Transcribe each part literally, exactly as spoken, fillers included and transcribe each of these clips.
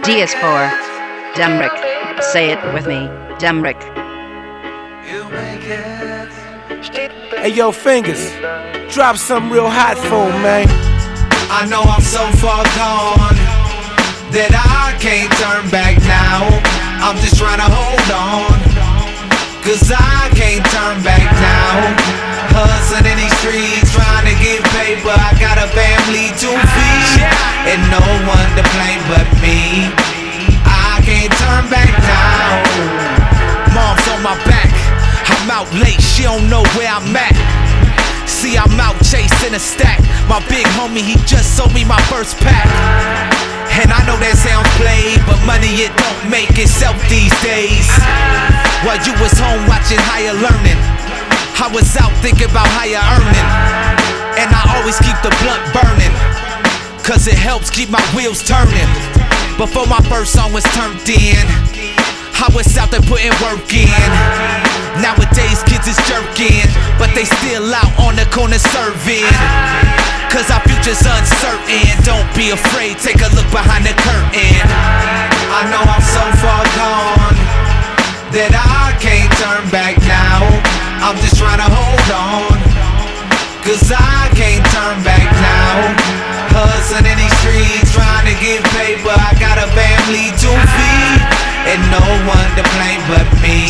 D is for Demrick. Say it with me, Demrick. Hey yo, Fingers, drop some real hot for him, man. I know I'm so far gone that I can't turn back now. I'm just trying to hold on, cause I can't turn back now. Hustling in these streets, trying to get paper. I got a family to feed, and no one to blame but me. I can't turn back now. Mom's on my back, I'm out late, she don't know where I'm at. See, I'm out chasing a stack. My big homie, he just sold me my first pack. And I know that sounds played, but money it don't make itself these days. While you was home watching higher learning, I was out thinking about higher earning. And I always keep the blunt burning, cause it helps keep my wheels turning. Before my first song was turned in, I was out there putting work in. Nowadays kids is jerking, but they still out on the corner serving. Cause our future's uncertain. Don't be afraid, take a look behind the curtain. I know I'm so far gone that I can't turn back now. I'm just trying to hold on, cause I can't turn back now. Hustling in these streets, trying to get paper. I got a family to feed, and no one to blame but me.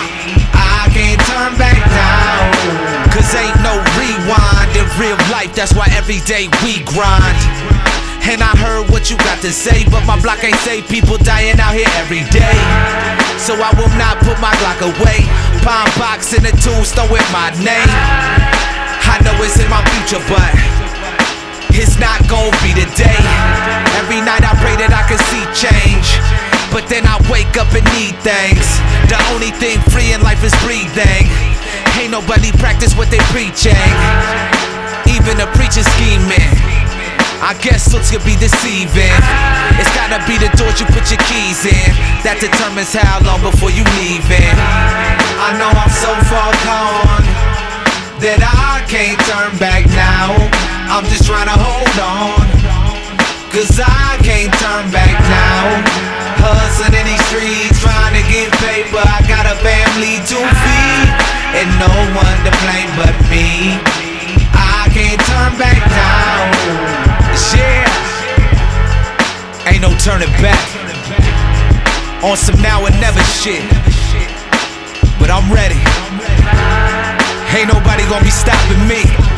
I can't turn back now, cause ain't no rewind in real life. That's why every day we grind. And I heard what you got to say, but my block ain't safe. People dying out here every day, so I will not put my Glock away. Palm box in the tombstone with my name. I know it's in my future, but it's not gon' be today. Every night I pray that I can see change, but then I wake up and need things. The only thing free in life is breathing. Ain't nobody practice what they preaching. Even the preacher scheming. I guess looks could be deceiving. It's gotta be the doors you put your keys in that determines how long before you leaving. I know I'm so far gone that I can't turn back now. I'm just trying to hold on, cause I can't turn back now. Hustling in these streets, trying to get paper. I got a family to feed, and no one to blame but me. I can't turn back now. Yeah, ain't no turning back. On some now and never shit, but I'm ready. Ain't nobody gonna be stopping me.